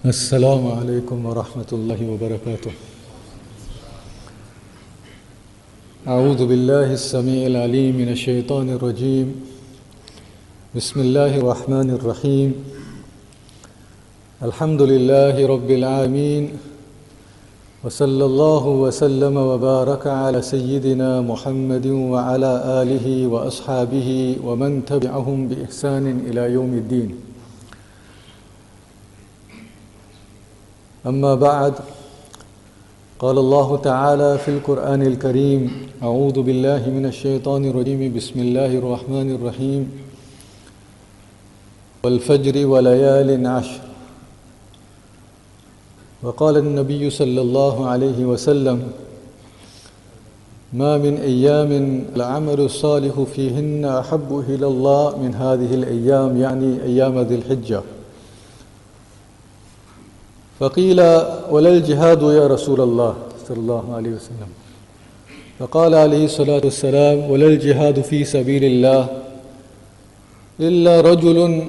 السلام عليكم ورحمة الله وبركاته. أعوذ بالله السميع العليم من الشيطان الرجيم. بسم الله الرحمن الرحيم. الحمد لله رب العالمين، وصلى الله وسلم وبارك على سيدنا محمد وعلى آله وأصحابه ومن تبعهم بإحسان إلى يوم الدين. أما بعد، قال الله تعالى في القرآن الكريم: أعوذ بالله من الشيطان الرجيم، بسم الله الرحمن الرحيم. والفجر وليال عشر. وقال النبي صلى الله عليه وسلم: ما من أيام العمل الصالح فيهن أحب إلى الله من هذه الأيام، يعني أيام ذي الحجة. فقيل: ولا الجهاد يا رسول الله صلى الله عليه وسلم؟ فقال عليه الصلاة والسلام: ولا الجهاد في سبيل الله إلا رجل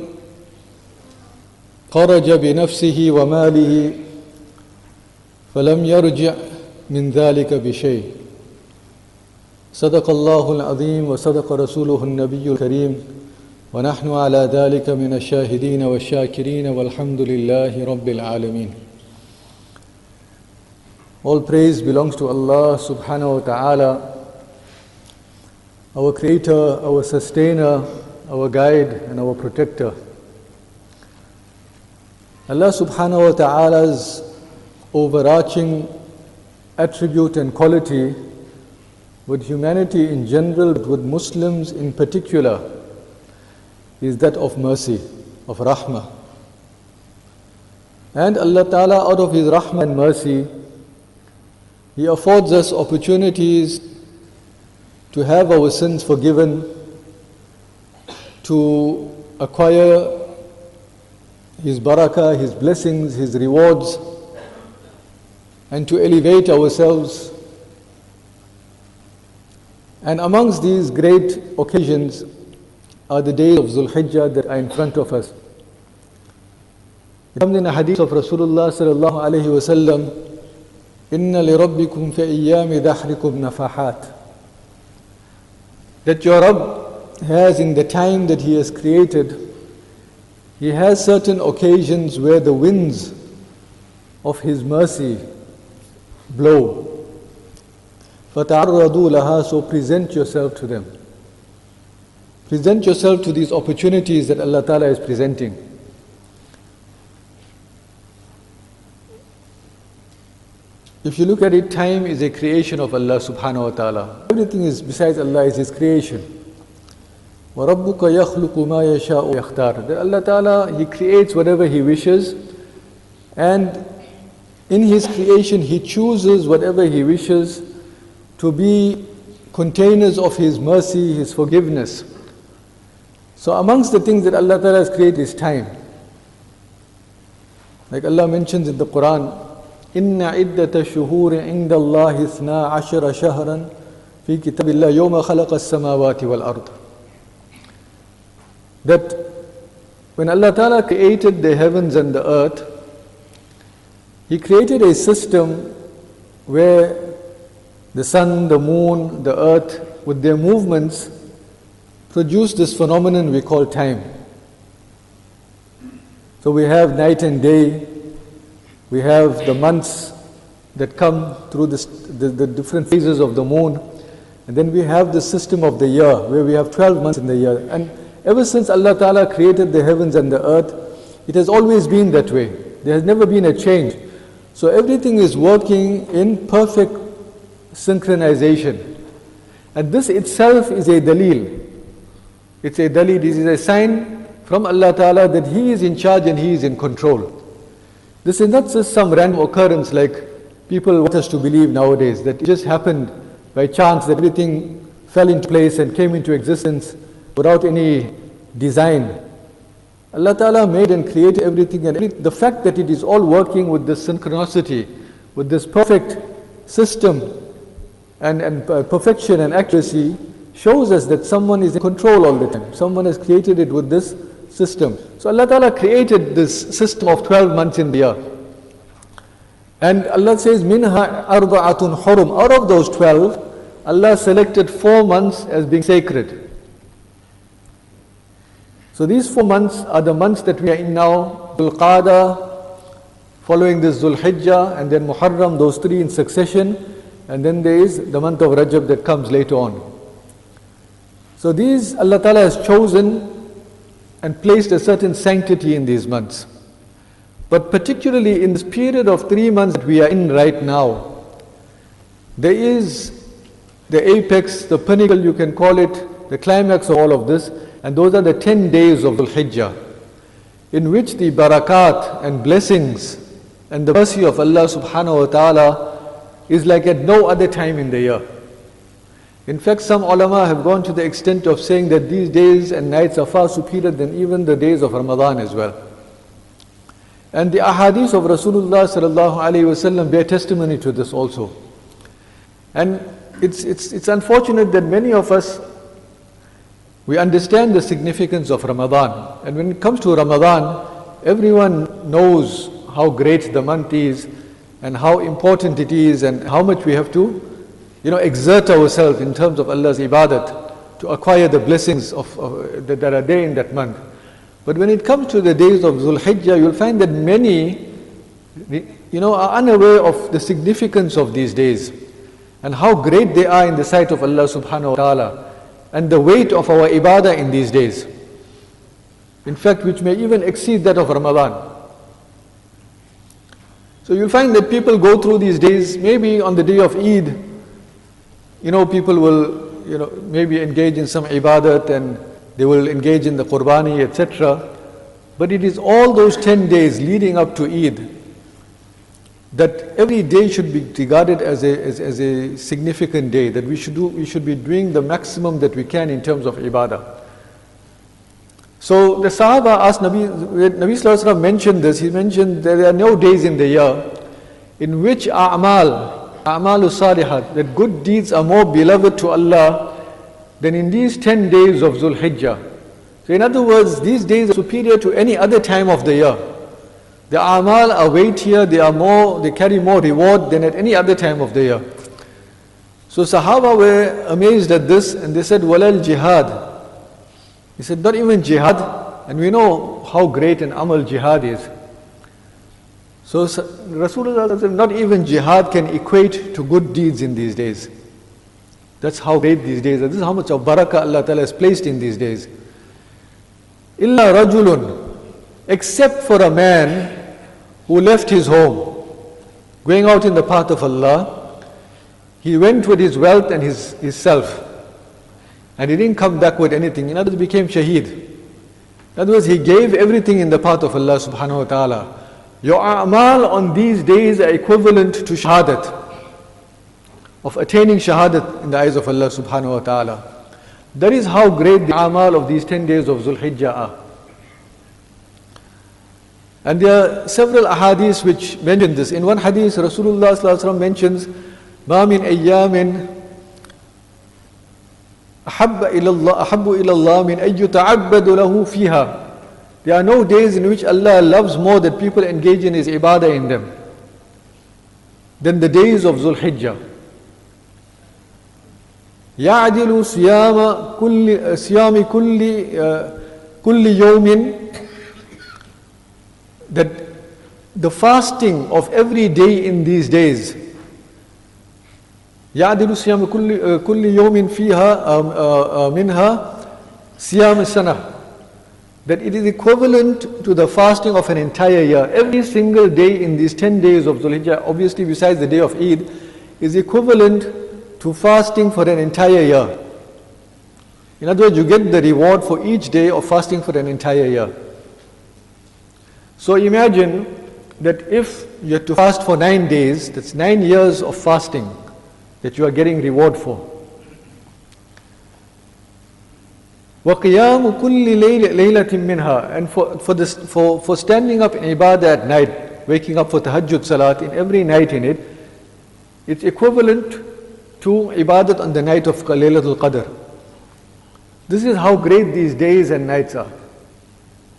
خرج بنفسه وماله فلم يرجع من ذلك بشيء. صدق الله العظيم وصدق رسوله النبي الكريم، ونحن على ذلك من الشاهدين والشاكرين، والحمد لله رب العالمين. All praise belongs to Allah subhanahu wa ta'ala, our creator, our sustainer, our guide and our protector. Allah subhanahu wa ta'ala's overarching attribute and quality with humanity in general, with Muslims in particular, is that of mercy, of rahmah. And Allah Ta'ala, out of His rahmah and mercy, He affords us opportunities to have our sins forgiven, to acquire His barakah, His blessings, His rewards, and to elevate ourselves. And amongst these great occasions are the days of Dhul Hijjah that are in front of us. It comes in a hadith of Rasulullah sallallahu alayhi wa sallam: Inna li rabbikum fi ayyami dahrikum nafahat. That your Rabb has, in the time that He has created, He has certain occasions where the winds of His mercy blow. فَتَعَرَّضُوا لَهَا. So present yourself to them. Present yourself to these opportunities that Allah Ta'ala is presenting. If you look at it, time is a creation of Allah subhanahu wa ta'ala. Everything is besides Allah is His creation. وَرَبُّكَ يَخْلُقُ مَا يَشَاءُ وَيَخْتَارُ. That Allah Ta'ala, He creates whatever He wishes, and in His creation He chooses whatever He wishes to be containers of His mercy, His forgiveness. So amongst the things that Allah Ta'ala has created is time. Like Allah mentions in the Quran, إِنَّ عِدَّةَ الشُّهُورِ عِنْدَ اللَّهِ اثْنَا عَشَرَ شَهْرًا فِي كِتَابِ اللَّهِ يَوْمَ خَلَقَ السَّمَاوَاتِ وَالْأَرْضِ. That when Allah Ta'ala created the heavens and the earth, He created a system where the sun, the moon, the earth, with their movements, produce this phenomenon we call time. So we have night and day, we have the months that come through the different phases of the moon, and then we have the system of the year, where we have 12 months in the year. And ever since Allah Ta'ala created the heavens and the earth, it has always been that way. There has never been a change. So everything is working in perfect synchronization. And this itself is a dalil. It's a dalil, this is a sign from Allah Ta'ala that He is in charge and He is in control. This is not just some random occurrence like people want us to believe nowadays, that it just happened by chance, that everything fell into place and came into existence without any design. Allah Ta'ala made and created everything, and the fact that it is all working with this synchronicity, with this perfect system and perfection and accuracy, shows us that someone is in control all the time. Someone has created it with this system. So Allah Ta'ala created this system of 12 months in the year. And Allah says, Minha arba'atun hurum. Out of those 12, Allah selected 4 months as being sacred. So these 4 months are the months that we are in now, Dhul Qa'dah, following this Dhul Hijjah, and then Muharram, those 3 in succession, and then there is the month of Rajab that comes later on. So these Allah Ta'ala has chosen and placed a certain sanctity in these months. But particularly in this period of 3 months that we are in right now, there is the apex, the pinnacle you can call it, the climax of all of this, and those are the 10 days of Dhul Hijjah, in which the barakat and blessings and the mercy of Allah subhanahu wa ta'ala is like at no other time in the year. In fact, some ulama have gone to the extent of saying that these days and nights are far superior than even the days of Ramadan as well. And the ahadith of Rasulullah sallallahu alaihi wasallam bear testimony to this also. And it's unfortunate that many of us, we understand the significance of Ramadan. And when it comes to Ramadan, everyone knows how great the month is and how important it is and how much we have to exert ourselves in terms of Allah's ibadat to acquire the blessings that are there in that month. But when it comes to the days of Dhul Hijjah, you'll find that many, are unaware of the significance of these days and how great they are in the sight of Allah subhanahu wa ta'ala and the weight of our ibadah in these days. In fact, which may even exceed that of Ramadan. So you'll find that people go through these days, maybe on the day of Eid, people will, maybe engage in some ibadat and they will engage in the qurbani, etc. But it is all those 10 days leading up to Eid that every day should be regarded as a significant day, that we should be doing the maximum that we can in terms of ibadah. So the Sahaba asked Nabi Sallallahu Alaihi Wasallam mentioned this, he mentioned there are no days in the year in which a'malu salihat, that good deeds are more beloved to Allah than in these 10 days of Dhul Hijjah. So in other words, these days are superior to any other time of the year. The a'mal are weightier, they carry more reward than at any other time of the year. So Sahaba were amazed at this and they said, Walal jihad. He said, not even jihad, and we know how great an amal jihad is. So Rasulullah said, not even jihad can equate to good deeds in these days. That's how great these days are. This is how much of barakah Allah Ta'ala has placed in these days. Illa rajulun, except for a man who left his home, going out in the path of Allah, he went with his wealth and his self. And he didn't come back with anything. In other words, he became shaheed. In other words, he gave everything in the path of Allah subhanahu wa ta'ala. Your a'mal on these days are equivalent to shahadat, of attaining shahadat in the eyes of Allah subhanahu wa ta'ala. That is how great the a'mal of these 10 days of Dhul Hijjah are. And there are several ahadiths which mention this. In one hadith, Rasulullah sallallahu alaihi wasallam mentions, مَا مِنْ أَيَّامٍ أحب إلى الله من أن يتعبد له فيها. There are no days in which Allah loves more that people engage in His ibadah in them than the days of Dhul Hijjah. يعدل صيام كل يوم, that the fasting of every day in these days, يعدل صيام كل يوم فيها منها صيام السنة, that it is equivalent to the fasting of an entire year. Every single day in these 10 days of Dhul Hijjah, obviously besides the day of Eid, is equivalent to fasting for an entire year. In other words, you get the reward for each day of fasting for an entire year. So imagine that if you have to fast for 9 days, that's 9 years of fasting that you are getting reward for. وَقِيَامُ كُلِّ لَيْلَةٍ مِّنْهَا, and for standing up in ibadah at night, waking up for tahajjud salat in every night in it, it's equivalent to ibadat on the night of Laylatul Qadr. This is how great these days and nights are.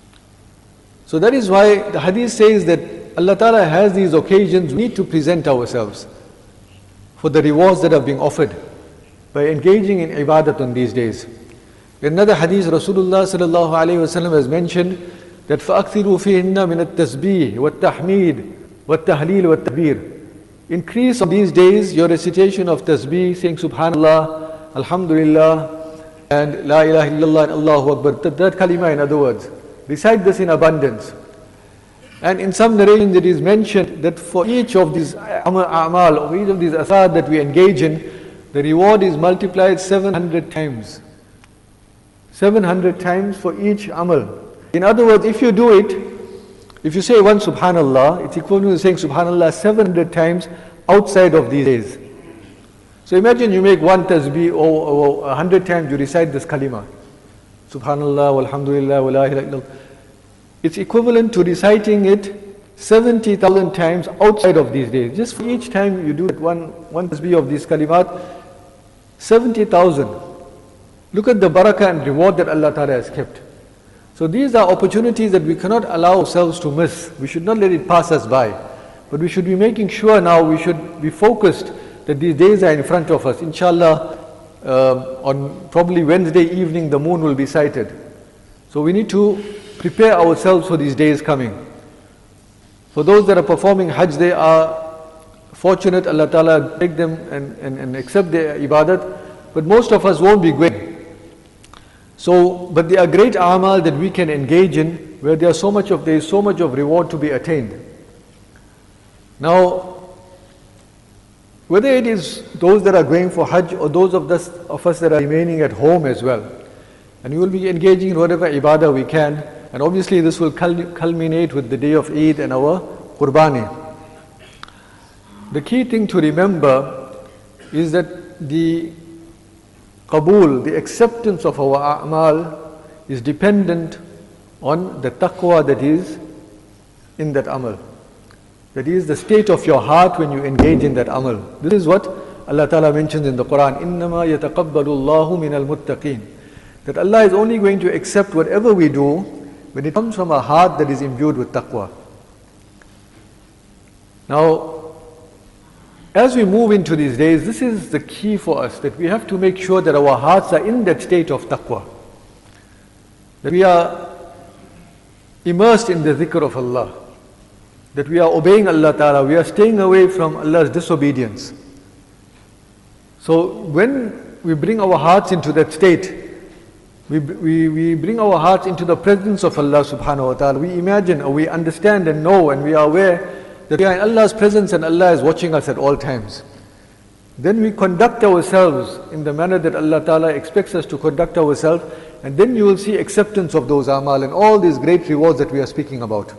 So that is why the hadith says that Allah Ta'ala has these occasions, we need to present ourselves for the rewards that are being offered by engaging in ibadat on these days. In another hadith, Rasulullah sallallahu alayhi wa sallam has mentioned that فَأَكْثِرُوا فِيهِنَّ مِنَ التَّسْبِيحِ وَالتَّحْمِيدِ وَالتَّهْلِيلِ وَالتَّكْبِيرِ. Increase on these days your recitation of tasbih, saying Subhanallah, Alhamdulillah, and La ilaha illallah and Allahu Akbar. That kalima, in other words. Recite this in abundance. And in some narrations it is mentioned that for each of these a'mal, or each of these asad that we engage in, the reward is multiplied 700 times. 700 times for each amal. In other words, if you do it, if you say one Subhanallah, it's equivalent to saying Subhanallah 700 times outside of these days. So imagine you make one tasbih or 100 times you recite this kalima. Subhanallah, walhamdulillah, wa la ilaha illallah. It's equivalent to reciting it 70,000 times outside of these days. Just for each time you do one tasbih of these kalimat, 70,000. Look at the barakah and reward that Allah Ta'ala has kept. So these are opportunities that we cannot allow ourselves to miss. We should not let it pass us by. But we should be making sure now, we should be focused that these days are in front of us. Inshallah, on probably Wednesday evening the moon will be sighted. So we need to prepare ourselves for these days coming. For those that are performing Hajj, they are fortunate, Allah Ta'ala take them and accept their ibadat. But most of us won't be going. So, but there are great amal that we can engage in where there is so much of reward to be attained. Now, whether it is those that are going for Hajj or those of us that are remaining at home as well, and we will be engaging in whatever ibadah we can, and obviously this will culminate with the day of Eid and our Qurbani. The key thing to remember is that the Qabul, the acceptance of our a'mal, is dependent on the taqwa that is in that amal. That is the state of your heart when you engage in that amal. This is what Allah Ta'ala mentions in the Quran, إِنَّمَا يَتَقَبَّلُ اللَّهُ مِنَ الْمُتَّقِينَ. That Allah is only going to accept whatever we do when it comes from a heart that is imbued with taqwa. Now, as we move into these days, this is the key for us, that we have to make sure that our hearts are in that state of taqwa. That we are immersed in the dhikr of Allah. That we are obeying Allah Ta'ala, we are staying away from Allah's disobedience. So when we bring our hearts into that state, we bring our hearts into the presence of Allah Subhanahu wa Ta'ala. We imagine or we understand and know and we are aware that we are in Allah's presence and Allah is watching us at all times. Then we conduct ourselves in the manner that Allah Ta'ala expects us to conduct ourselves, and then you will see acceptance of those amal and all these great rewards that we are speaking about.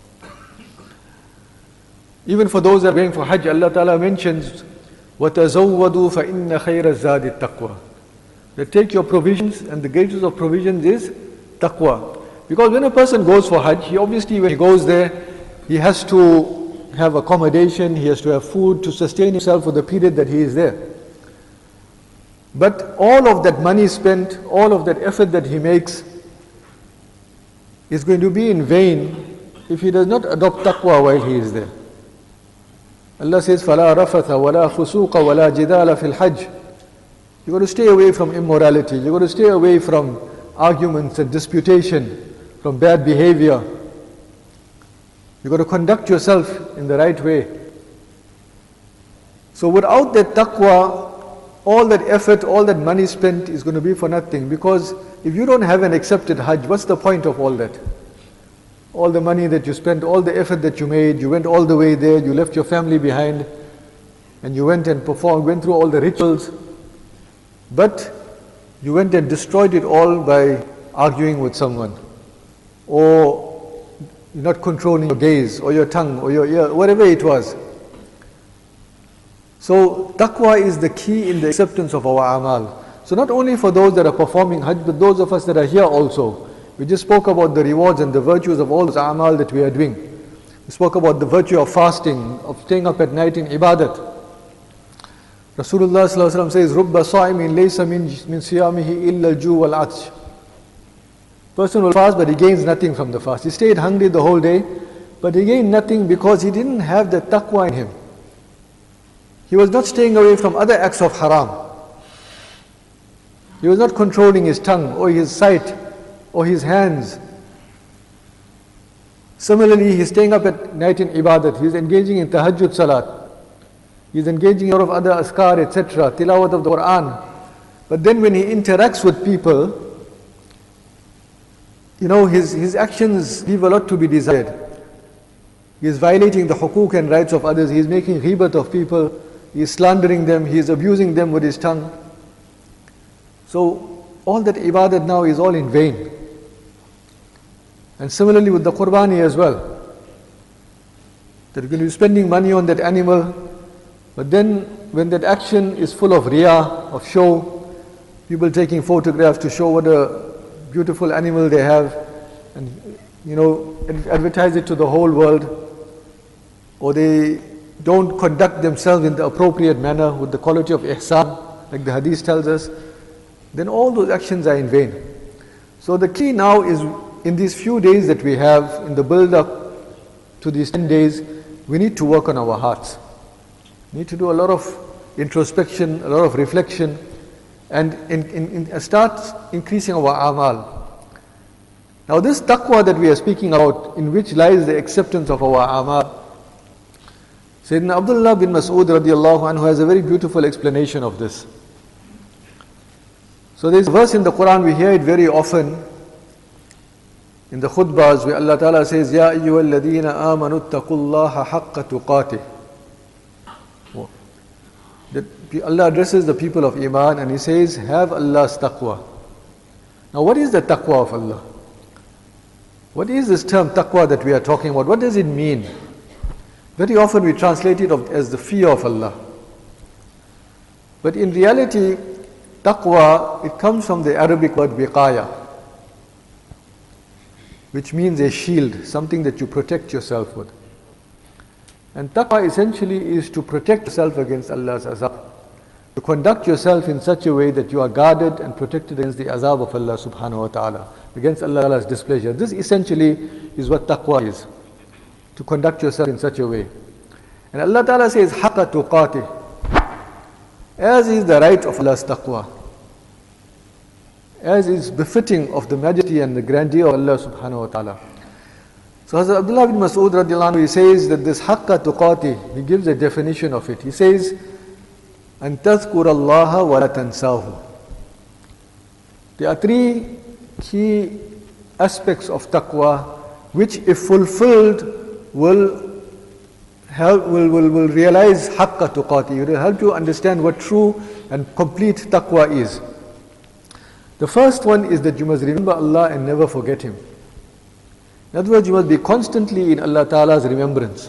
Even for those that are going for Hajj, Allah Ta'ala mentions, وَتَزَوَّدُوا فَإِنَّ خَيْرَ الزَّادِ التَّقْوَى. That take your provisions, and the greatest of provisions is taqwa. Because when a person goes for Hajj, he obviously when he goes there, he has to have accommodation, he has to have food to sustain himself for the period that he is there. But all of that money spent, all of that effort that he makes is going to be in vain if he does not adopt taqwa while he is there. Allah says, فَلَا رَفَثَ وَلَا فُسُوقَ وَلَا جِدَالَ فِي الْحَجِّ. You're going to stay away from immorality, you're going to stay away from arguments and disputation, from bad behavior. You've got to conduct yourself in the right way. So without that taqwa, all that effort, all that money spent is going to be for nothing. Because if you don't have an accepted Hajj, what's the point of all that? All the money that you spent, all the effort that you made, you went all the way there, you left your family behind, and you went and performed, went through all the rituals, but you went and destroyed it all by arguing with someone, or you're not controlling your gaze or your tongue or your ear, whatever it was. So taqwa is the key in the acceptance of our amal. So not only for those that are performing Hajj, but those of us that are here also. We just spoke about the rewards and the virtues of all those amal that we are doing. We spoke about the virtue of fasting, of staying up at night in ibadat. Rasulullah says, رُبَّ صَائِمٍ لَيْسَ مِنْ صِيَامِهِ إِلَّا الْجُوعُ وَالْعَطْشِ. person will fast but he gains nothing from the fast. He stayed hungry the whole day, but he gained nothing because he didn't have the taqwa in him. He was not staying away from other acts of haram. He was not controlling his tongue or his sight or his hands. Similarly, he's staying up at night in ibadat. He's engaging in tahajjud salat. He's engaging in a lot of other askar, etc., tilawat of the Quran. But then when he interacts with people, his actions leave a lot to be desired. He is violating the hukuk and rights of others. He is making ghibat of people. He is slandering them. He is abusing them with his tongue. So all that ibadat now is all in vain. And similarly with the qurbani as well. That you're going to be spending money on that animal, but then when that action is full of riyah, of show, people taking photographs to show what a beautiful animal they have, and advertise it to the whole world, or they don't conduct themselves in the appropriate manner with the quality of ihsan, like the hadith tells us, then all those actions are in vain. So the key now is, in these few days that we have, in the build-up to these 10 days, we need to work on our hearts. We need to do a lot of introspection, a lot of reflection, and start increasing our amal. Now this taqwa that we are speaking about, in which lies the acceptance of our amal, Sayyidina Abdullah bin Mas'ud radiallahu anhu has a very beautiful explanation of this. So there is a verse in the Quran, we hear it very often, in the khutbahs, where Allah Ta'ala says, Ya ayyuhal ladhina amanu taqullaha haqqa tuqatih. That Allah addresses the people of Iman and He says, have Allah's taqwa. Now what is the taqwa of Allah? What is this term taqwa that we are talking about? What does it mean? Very often we translate it as the fear of Allah. But in reality, taqwa, it comes from the Arabic word wiqaya, which means a shield, something that you protect yourself with. And taqwa essentially is to protect yourself against Allah's azab, to conduct yourself in such a way that you are guarded and protected against the azab of Allah subhanahu wa ta'ala, against Allah's displeasure. This essentially is what taqwa is, to conduct yourself in such a way. And Allah Ta'ala says, haqqa tuqatih, as is the right of Allah's taqwa, as is befitting of the majesty and the grandeur of Allah subhanahu wa ta'ala. So Hazrat Abdullah bin Mas'ud radiallahu anhu, he says that this haqqa tuqatih, he gives a definition of it. He says, أن تذكر الله ولا تنساه. There are three key aspects of taqwa which, if fulfilled, will realize haqqa tuqatih. It will help you understand what true and complete taqwa is. The first one is that you must remember Allah and never forget Him. In other words, you must be constantly in Allah Ta'ala's remembrance.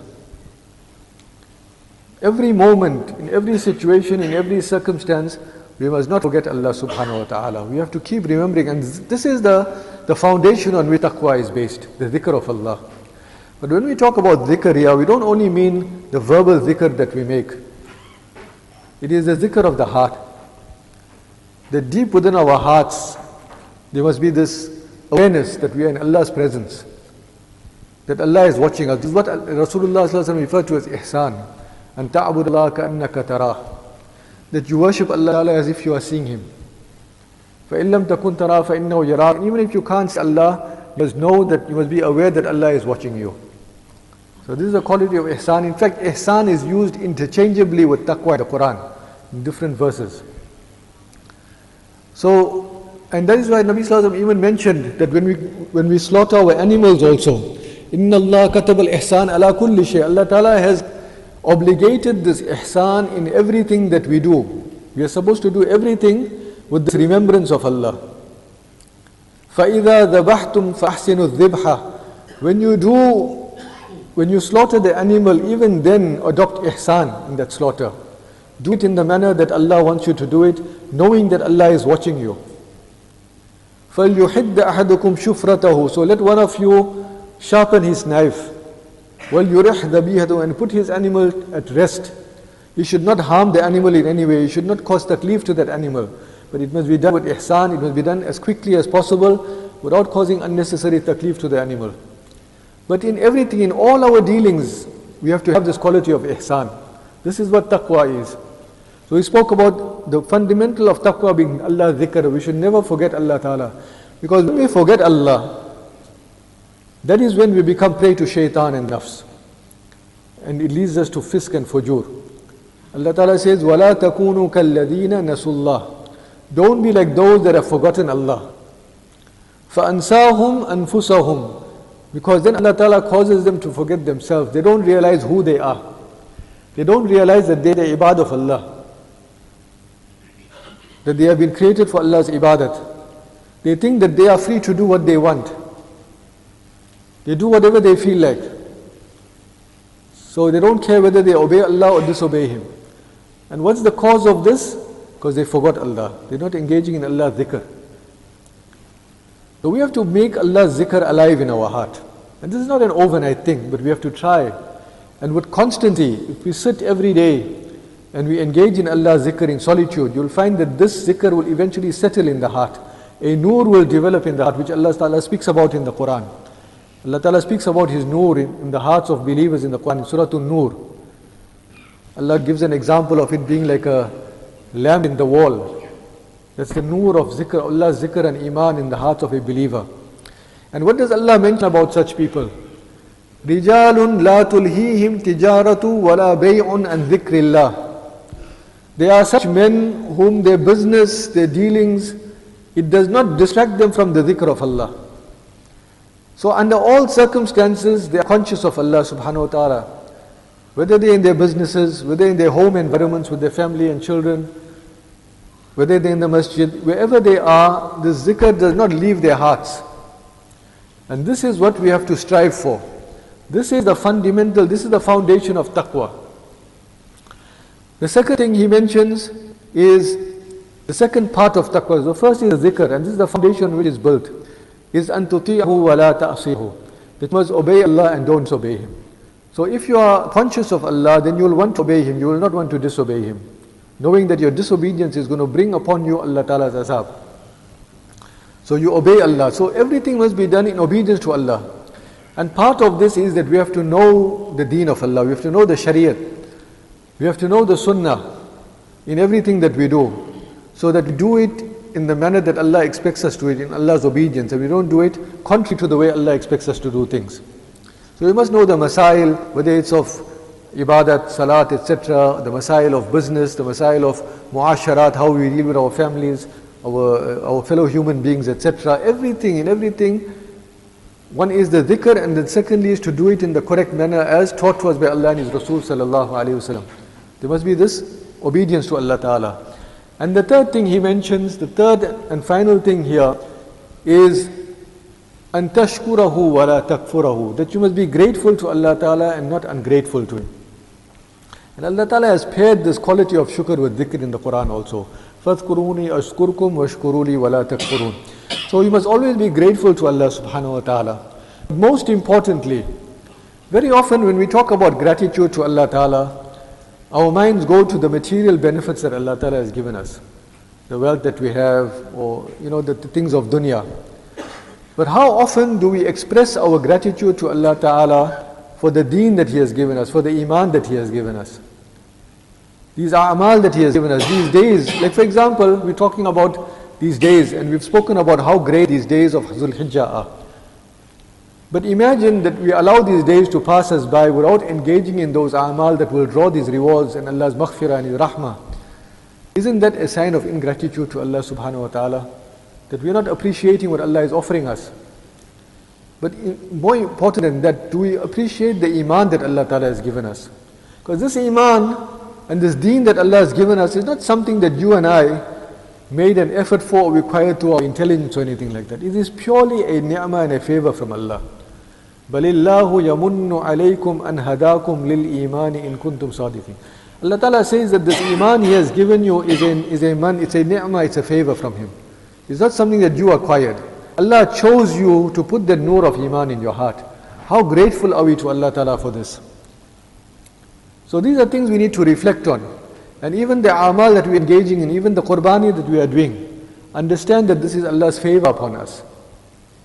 Every moment, in every situation, in every circumstance, we must not forget Allah subhanahu wa ta'ala. We have to keep remembering, and this is the foundation on which taqwa is based, the dhikr of Allah. But when we talk about dhikr here, we don't only mean the verbal dhikr that we make. It is the dhikr of the heart. That deep within our hearts, there must be this awareness that we are in Allah's presence, that Allah is watching us. This is what Rasulullah sallallahu alaihi wasallam referred to as ihsan. أن تعبد الله كأنك تراه, that you worship Allah as if you are seeing Him. فإن لم تكن تراه فإنه يراك. Even if you can't see Allah, you must know that, you must be aware that Allah is watching you. So this is the quality of ihsan. In fact, ihsan is used interchangeably with taqwa in the Quran in different verses. So, and that is why Nabi Sallallahu Alaihi Wasallam even mentioned that when we slaughter our animals also, إن الله كتب الإحسان على كل شيء. Allah Ta'ala has obligated this ihsan in everything that we do. We are supposed to do everything with this remembrance of Allah. فَإِذَا ذَبَحْتُمْ فَأَحْسِنُوا الذِّبْحَ. When you slaughter the animal, even then adopt ihsan in that slaughter. Do it in the manner that Allah wants you to do it, knowing that Allah is watching you. فَلْيُحِدَّ أَحَدُكُمْ شُفْرَتَهُ. So let one of you sharpen his knife. وَلْيُرِحْ ذَبِيحَتُهُ. And put his animal at rest. You should not harm the animal in any way. You should not cause taklif to that animal. But it must be done with ihsan. It must be done as quickly as possible, without causing unnecessary taklif to the animal. But in everything, in all our dealings, we have to have this quality of ihsan. This is what taqwa is. So we spoke about the fundamental of taqwa being Allah's dhikr. We should never forget Allah Ta'ala. Because when we forget Allah, that is when we become prey to shaitan and nafs. And it leads us to fisk and fujur. Allah Ta'ala says, وَلَا تَكُونُوا كَالَّذِينَ نَسُوا اللَّهِ. Don't be like those that have forgotten Allah. فَأَنْسَاهُمْ أَنفُسَهُمْ. Because then Allah Ta'ala causes them to forget themselves. They don't realize who they are. They don't realize that they are the ibad of Allah. That they have been created for Allah's ibadat. They think that they are free to do what they want. They do whatever they feel like. So they don't care whether they obey Allah or disobey Him. And what's the cause of this? Because they forgot Allah. They're not engaging in Allah's dhikr. So we have to make Allah's zikr alive in our heart. And this is not an overnight thing, but we have to try. And with constancy, if we sit every day and we engage in Allah's zikr in solitude, you'll find that this zikr will eventually settle in the heart. A nur will develop in the heart, which Allah Ta'ala speaks about in the Quran. Allah Ta'ala speaks about His nur in the hearts of believers in the Quran, in Surah An-Nur. Allah gives an example of it being like a lamp in the wall. That's the nur of zikr, Allah's zikr and iman in the heart of a believer. And what does Allah mention about such people? رِجَالٌ لَا تُلْهِيهِمْ تِجَارَةُ وَلَا بَيْعٌ عَنْ ذِكْرِ اللَّهِ. They are such men whom their business, their dealings, it does not distract them from the dhikr of Allah. So under all circumstances, they are conscious of Allah subhanahu wa ta'ala. Whether they are in their businesses, whether in their home environments with their family and children, whether they are in the masjid, wherever they are, this zikr does not leave their hearts. And this is what we have to strive for. This is the fundamental, this is the foundation of taqwa. The second thing he mentions is the second part of taqwa. The first is the zikr, and this is the foundation which is built. Is أَن تُطِيعَهُ وَلَا تَعْصِيهُ. That you must obey Allah and don't disobey Him. So if you are conscious of Allah, then you will want to obey Him, you will not want to disobey Him. Knowing that your disobedience is going to bring upon you Allah Ta'ala's azab. So you obey Allah. So everything must be done in obedience to Allah. And part of this is that we have to know the deen of Allah. We have to know the shariat. We have to know the sunnah in everything that we do. So that we do it in the manner that Allah expects us to do it, in Allah's obedience. And we don't do it contrary to the way Allah expects us to do things. So we must know the masail, whether it's of ibadat, salat, etc., the masail of business, the masail of muasharat, how we deal with our families, our fellow human beings, etc. Everything, in everything, one is the dhikr, and then secondly is to do it in the correct manner as taught to us by Allah and His Rasul sallallahu alayhi wasallam. There must be this obedience to Allah Ta'ala. And the third thing he mentions, the third and final thing here is أَن تَشْكُرَهُ وَلَا تَكْفُرَهُ. That you must be grateful to Allah Ta'ala and not ungrateful to Him. And Allah Ta'ala has paired this quality of shukr with dhikr in the Quran also. فَاذْكُرُونِي أَشْكُرْكُمْ وَاشْكُرُوا لِي وَلَا تَكْفُرُونَ. So you must always be grateful to Allah subhanahu wa ta'ala. Most importantly, very often when we talk about gratitude to Allah Ta'ala, our minds go to the material benefits that Allah Ta'ala has given us. The wealth that we have, or the things of dunya. But how often do we express our gratitude to Allah Ta'ala for the deen that He has given us, for the iman that He has given us? These a'mal that He has given us, these days, like for example, we're talking about these days, and we've spoken about how great these days of Dhul Hijjah are. But imagine that we allow these days to pass us by without engaging in those a'mal that will draw these rewards and Allah's maghfirah and His rahmah. Isn't that a sign of ingratitude to Allah subhanahu wa ta'ala? That we are not appreciating what Allah is offering us. But more important than that, do we appreciate the iman that Allah Ta'ala has given us? Because this iman and this deen that Allah has given us is not something that you and I made an effort for or required to our intelligence or anything like that. It is purely a ni'mah and a favor from Allah. بَلِ اللَّهُ يَمُنُّ عَلَيْكُمْ أَنْ هَدَاكُمْ لِلْإِيمَانِ إِن كُنْتُمْ صَادِقِينَ. Allah Ta'ala says that this iman He has given you is a ni'mah, it's a favor from Him. It's not something that you acquired. Allah chose you to put the nur of iman in your heart. How grateful are we to Allah Ta'ala for this? So these are things we need to reflect on. And even the amal that we are engaging in, even the qurbani that we are doing, understand that this is Allah's favor upon us.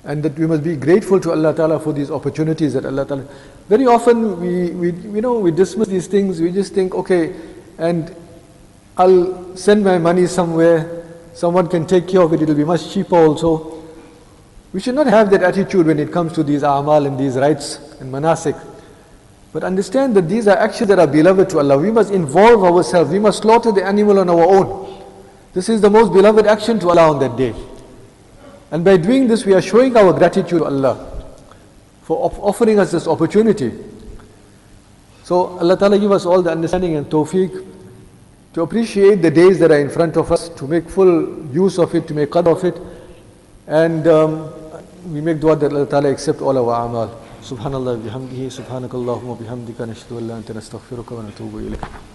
and that we must be grateful to Allah Ta'ala for these opportunities that Allah Ta'ala. Very often we dismiss these things, we just think, okay, and I'll send my money somewhere, someone can take care of it, it'll be much cheaper also. We should not have that attitude when it comes to these a'mal and these rites and manasik. But understand that these are actions that are beloved to Allah. We must involve ourselves, we must slaughter the animal on our own. This is the most beloved action to Allah on that day. And by doing this, we are showing our gratitude to Allah for offering us this opportunity. So Allah Ta'ala give us all the understanding and tawfiq to appreciate the days that are in front of us, to make full use of it, to make qadr of it. And we make dua that Allah Ta'ala accept all our a'mal. Subhanallah bihamdihi, subhanakallahumma bihamdika, nashhadu an la ilaha illa anta nastaghfiruka wa natubu ilayk.